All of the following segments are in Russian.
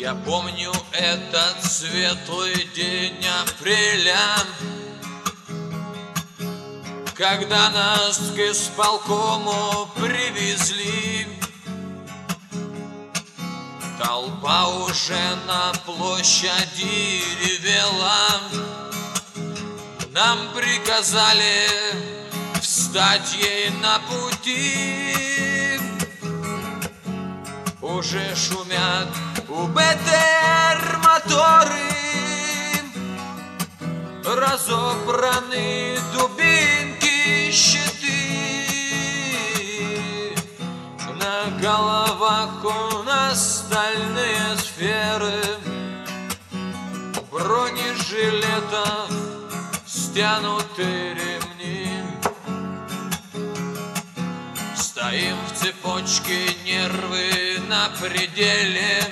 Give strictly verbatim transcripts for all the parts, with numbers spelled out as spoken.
Я помню этот светлый день апреля, когда нас к исполкому привезли. Толпа уже на площади ревела. Нам приказали встать ей на пути. Уже шумят у БТР моторы, разобраны дубинки, щиты. На головах у нас стальные сферы, бронежилетов стянуты ремни. Стоим в цепочке, нервы на пределе.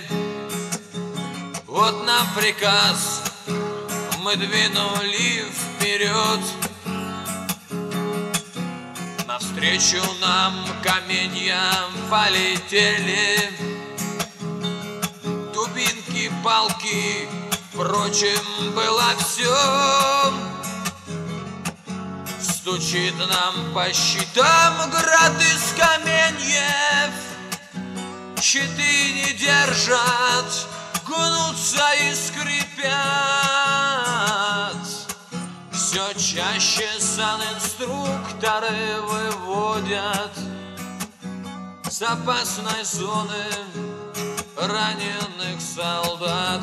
Вот нам приказ, мы двинули вперед. Навстречу нам каменьям полетели дубинки, палки, впрочем, было все. Стучит нам по щитам град из каменьев. Щиты не держат, гнутся и скрипят. Все чаще санинструкторы выводят с опасной зоны раненых солдат.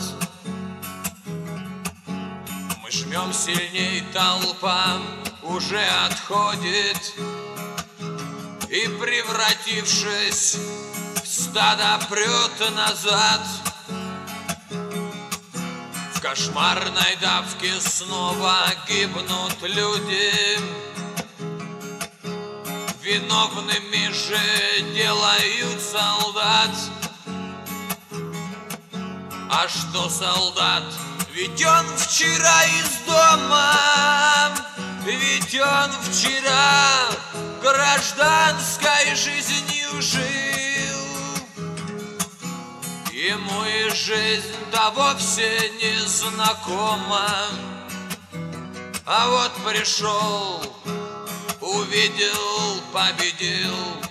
Мы жмем сильней, толпа уже отходит, и, превратившись в стадо, прет назад. В кошмарной давке снова гибнут люди. Виновными же делают солдат. А что солдат? Ведь он вчера из дома, ведь он вчера гражданской жизнью жил. Ему и жизнь-то вовсе не знакома. А вот пришел, увидел, победил.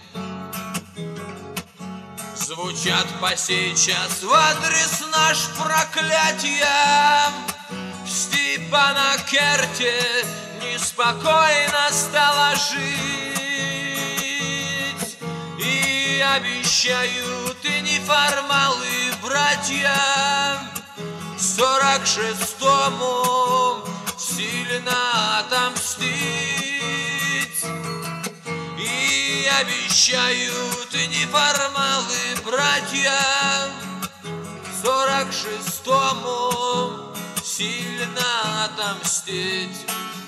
Звучат по сей час в адрес наш проклятия. В Степанакерте неспокойно стало жить. И обещают и неформалы братья сорок шестому сильно отомстить. И обещают и неформалы братья сорок шестому сильно отомстить.